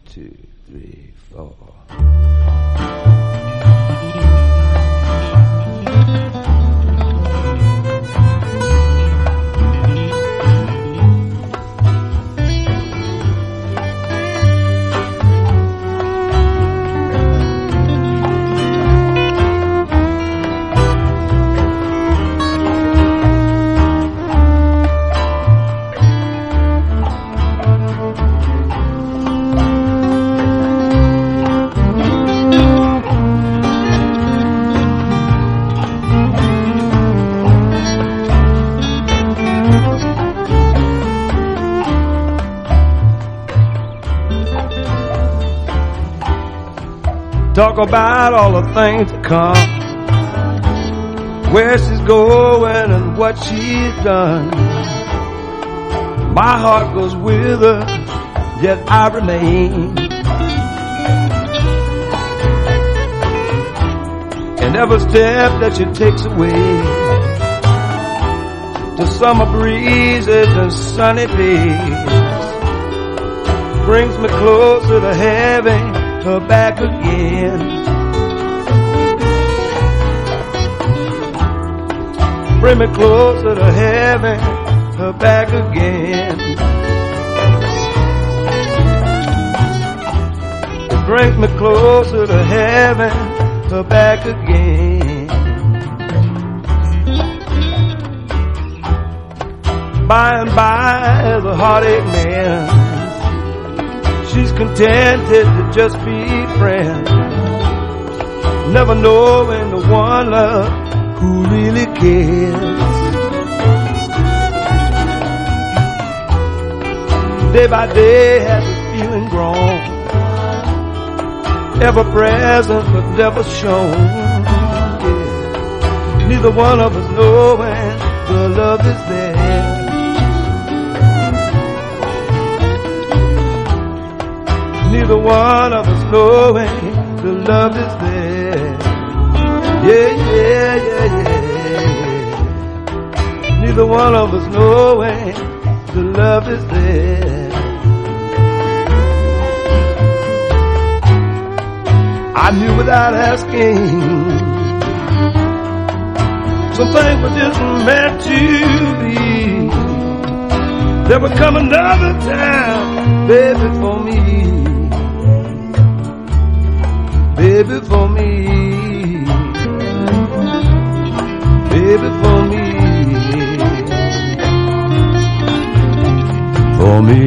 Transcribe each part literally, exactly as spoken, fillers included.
two, three, four. Talk about all the things to come, where she's going and what she's done. My heart goes with her, yet I remain. And every step that she takes away to summer breezes and sunny days brings me closer to heaven, her back again. Bring me closer to heaven, her back again. It brings me closer to heaven, her back again. By and by, the heartache man, she's contented to just be friends, never knowing the one love who really cares. Day by day has this feeling grown, ever present but never shown. Yeah. Neither one of us knowing the love is there. Neither one of us knowing the love is there. Yeah, yeah, yeah, yeah. Neither one of us knowing the love is there. I knew without asking, some things were just meant to be. There would come another time, baby, for me. Baby, for me, baby, for me, for me.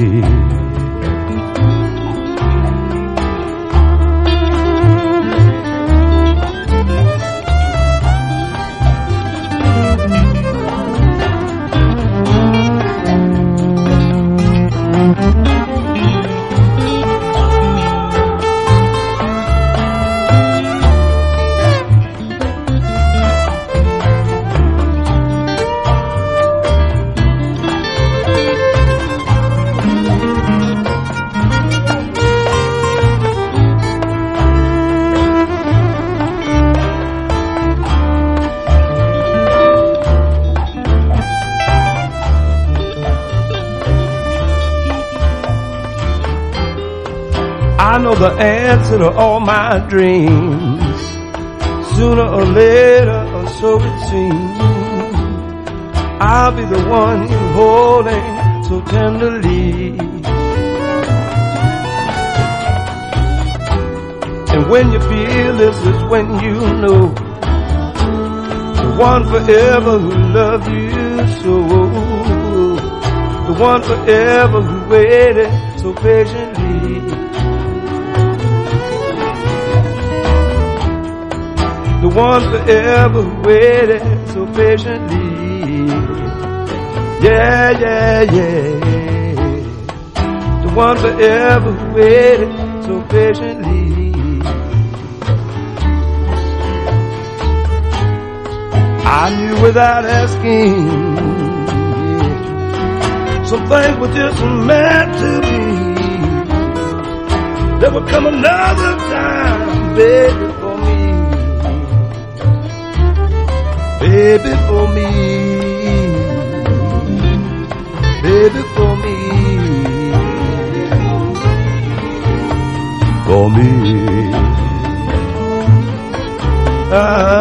I know the answer to all my dreams. Sooner or later, or so it seems, I'll be the one you're holding so tenderly. And when you feel this is when you know the one forever who loved you so, the one forever who waited so patiently. The one forever who waited so patiently. Yeah, yeah, yeah. The one forever who waited so patiently. I knew without asking, yeah, some things were just meant to be. There would come another time, baby, for me. Baby, for me, baby, for me, me. Ah,